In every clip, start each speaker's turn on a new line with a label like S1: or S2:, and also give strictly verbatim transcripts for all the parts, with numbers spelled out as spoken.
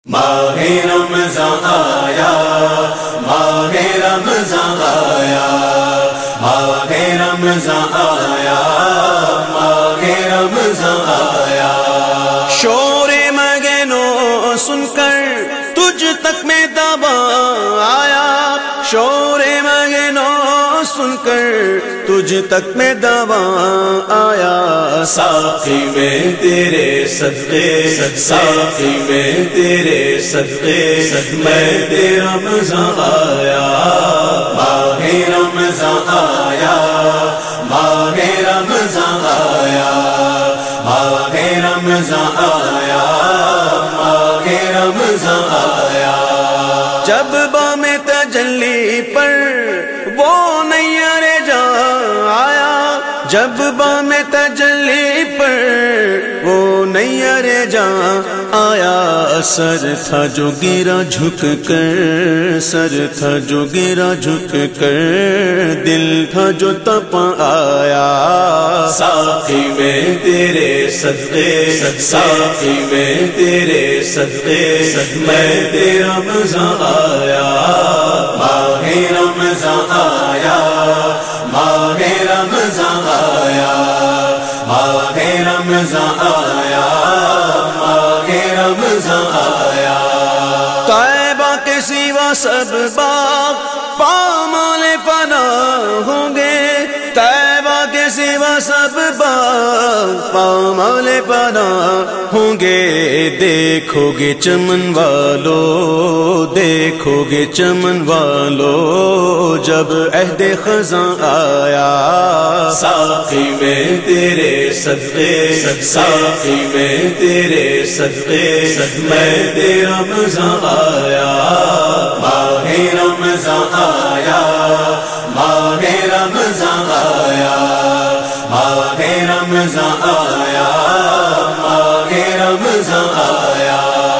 S1: ماہ رمضان آیا، ماہ رمضان آیا، ماہ رمضان آیا، ماہ رمضان آیا۔
S2: شور مگنو سن کر تجھ تک میں دبا آیا، شور مگنو سن کر تجھ تک میں دبا آیا۔
S1: ساقی میں تیرے صدقے، ساقی میں تیرے صدقے، میں تیرا رمضان آیا، ماہ رمضان آیا، ماہ رمضان آیا، ماہ رمضان آیا، ماہ رمضان آیا۔
S2: جب بام تجلی پر وہ نیر جا آیا، جب بام تجلی پر وہ نیر جا آیا۔ سر تھا جو گرا جھک کر، سر تھا جو گرا جھک کر، دل تھا جو تپا آیا۔
S1: ساقی میں تیرے صدقے، ساقی میں تیرے صدقے، میں تیرا رمضان آیا، ماہ رمضان آیا، ماہ رمضان آیا، ماہ رمضان آیا، ماہ رمضان آیا۔
S2: طیبہ کے سوا سب باغ پامال فنا ہوں گے، طیبہ کے سوا سب باغ پامال فنا ہوں گے۔ دیکھو گے چمن والو، دیکھو گے چمن والو، جب عہد خزاں آیا۔
S1: ساقی میں تیرے صدقے، ساقی میں تیرے صدقے، میں تیرا رمضان آیا، ماہ رمضان آیا، ماہ رمضان آیا، ماہ رمضان آیا، ماہ رمضان آیا۔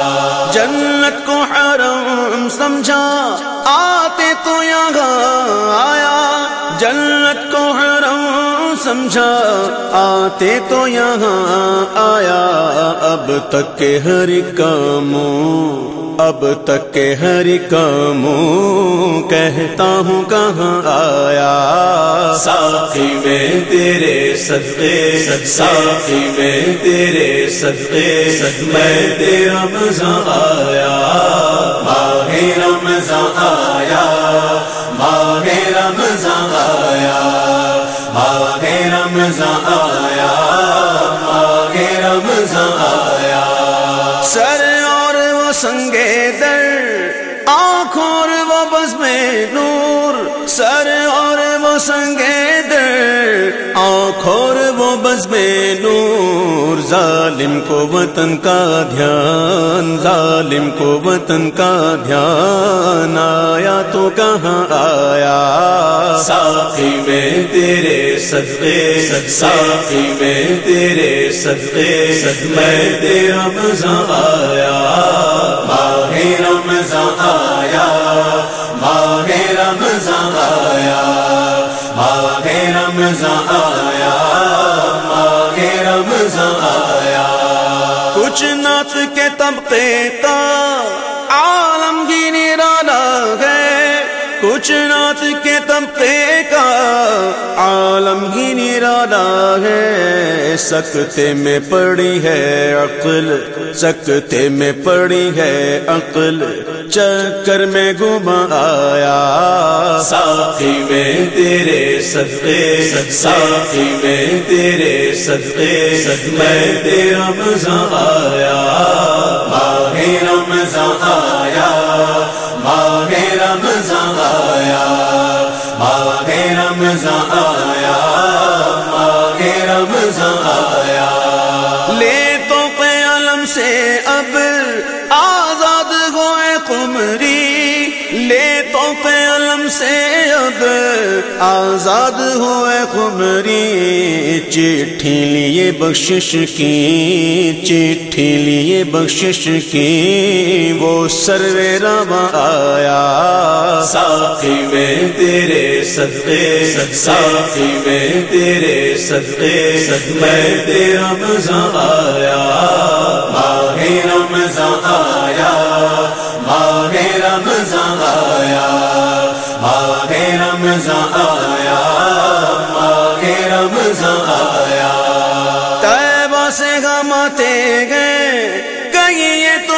S2: جنت کو حرم سمجھا آتے تو یہاں آیا، جنت کو حرم سمجھا آتے تو یہاں آیا۔ اب تک کے ہر کاموں، اب تک کے ہر کاموں، کہتا ہوں کہاں آیا۔
S1: ساقی میں تیرے صدقے، ساقی میں تیرے صدقے، میں تیرا رمضان آیا، ماہ رمضان آیا، ماہ رمضان آیا، ماہ رمضان آیا، ماہ رمضان آیا۔
S2: سر اور وہ سنگے در، آنکھوں اور وہ بزم نور، سر اور وہ سنگے در، آنکھوں اور وہ بزم نور۔ ظالم کو وطن کا دھیان، ظالم کو وطن کا دھیان آیا تو کہاں آیا۔
S1: ساقی میں تیرے صدقے، ساقی میں تیرے صدقے، میں تیرا رمضان آیا، ماہ رمضان آیا، ماہ رمضان آیا، ماہ رمضان آیا، ماہ رمضان آیا۔
S2: کچھ نعت کے طبقے کا عالمگیر نرالا ہے، کچھ نعت کے طبقے کا عالمگیر نرالا ہے۔ سکتے میں پڑی ہے عقل، سکتے میں پڑی ہے عقل، چکر میں گما آیا۔
S1: ساقی میں تیرے صدقے، ساقی میں تیرے صدقے، میں تیرا رمضان آیا، ماہ رمضان آیا، ماہ رمضان آیا، ماہ رمضان آیا، ماہ رمضان آیا۔
S2: لے تو قلم سے اب آزاد ہوئے قمری، لے تو قلم سے اب آزاد ہوئے قمری۔ چٹھی لیے بخشش کی، چٹھی لیے بخشش کی، وہ سرو رواں آیا۔
S1: ساقی میں تیرے صدقے، ساقی میں تیرے صدقے، میں تیرا رمضان آیا، ماہ رمضان آیا،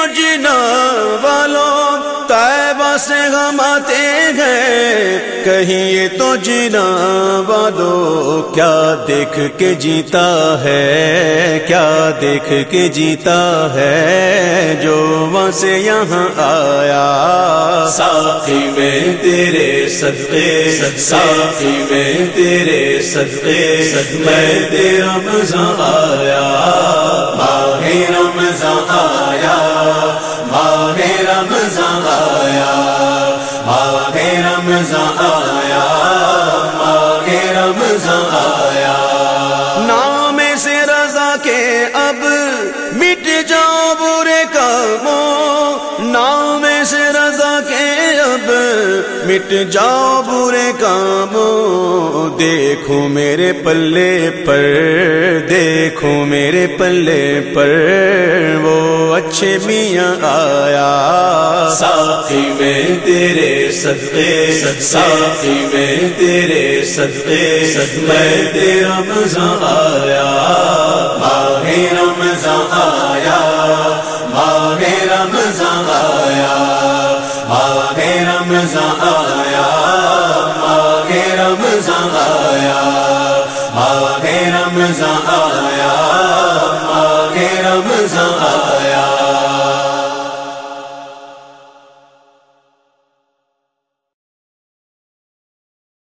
S2: جنا والوں طیبہ سے ہم آتے ہیں، کہیں یہ تو جنا والوں کیا دیکھ کے جیتا ہے، کیا دیکھ کے جیتا ہے جو وہاں سے یہاں آیا۔
S1: ساقی میں تیرے صدقے، ساقی میں تیرے صدقے، میں تیرا مزہ آیا، ماہ رمضان آیا، ماہ رمضان آیا، ماہ رمضان آیا، ماہ رمضان آیا۔
S2: نام سے رضا کے اب مٹ جاؤ برے کاموں، نام سے رضا کے اب مٹ جاؤ برے کاموں، دیکھو میرے پلے پر، دیکھو میرے پلے پر وہ اچھے میاں آیا۔
S1: ساقی میں تیرے صدقے، ساقی میں تیرے صدقے، میں تیرا مزہ آیا، ماہ رمضان آیا، ماہ رمضان آیا، ماہ رمضان آیا، ماہ رمضان آیا، ماہ رمضان آیا۔